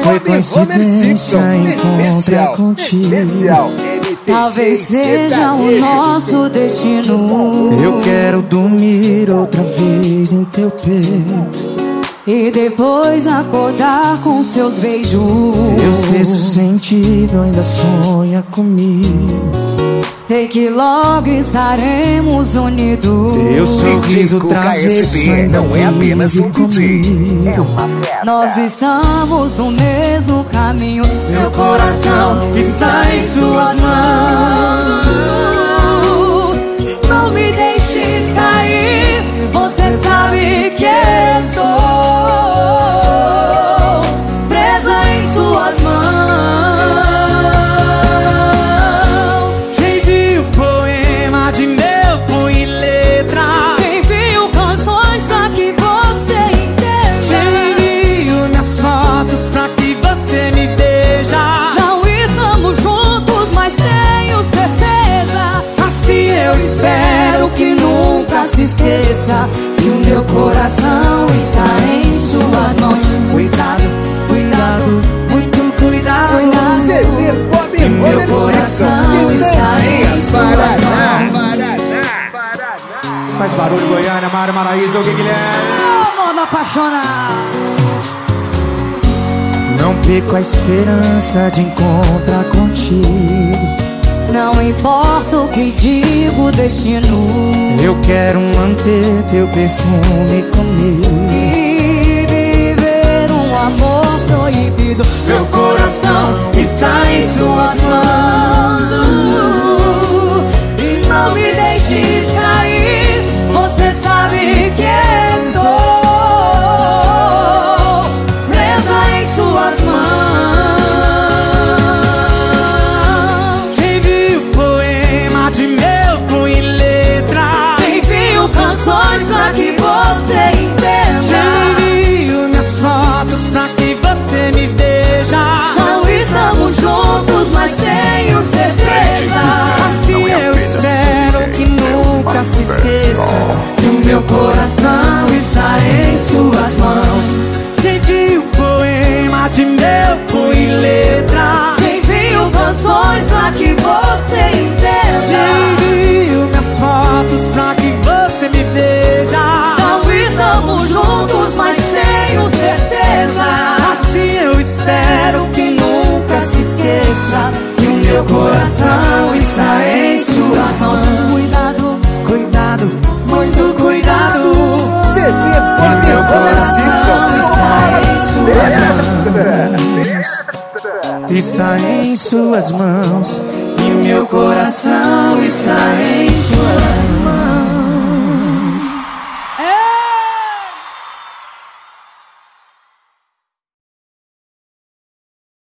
foi coincidência encontrar contigo. Talvez seja o nosso destino. Eu quero dormir outra vez em teu peito e depois acordar com seus beijos. Teu sexto sentido ainda sonha comigo. Sei que logo estaremos unidos. Teu sorriso travesso ainda não é apenas um comigo. é uma festa. Nós estamos no mesmo caminho. Meu coração está em suas mãos. Não me deixes cair. Você sabe que estou presa em suas mãos. Te envio poema de meu punho e letra. Te envio canções pra que você entenda. Te envio minhas fotos pra que você me veja. Não estamos juntos, mas tenho certeza. Assim eu espero que nunca se esqueça E o meu coração está em suas mãos. Cuidado, cuidado, muito cuidado. CD Pop Meu coração está em suas mãos. Faz barulho, Goiânia, Mário Maraíza, o que Guilherme. Amor não apaixonar. Não perco a esperança de encontrar contigo. Não importa o que diga o destino. Eu quero manter teu perfume comigo E viver um amor proibido. Meu coração está em suas mãos. E não me deixes cair. Você sabe que estou presa em suas mãos. Te envio poema de meu punho e letra. Te envio canções pra que você Te entenda. envio minhas fotos pra que você me veja. Não estamos juntos, mas tenho certeza. Assim eu espero que nunca se esqueça Que o meu coração está em suas mãos. Te envio poema de meu punho e letra. Te envio canções pra que você Te entenda. envio minhas fotos pra que você me veja. Não estamos juntos, mas tenho certeza. Assim eu espero que nunca se esqueça Que o meu coração está em suas mãos. Cuidado, Cuidado, muito cuidado. CD meu Pop coração está em suas mãos. Está em suas mãos. E o meu coração está em suas mãos.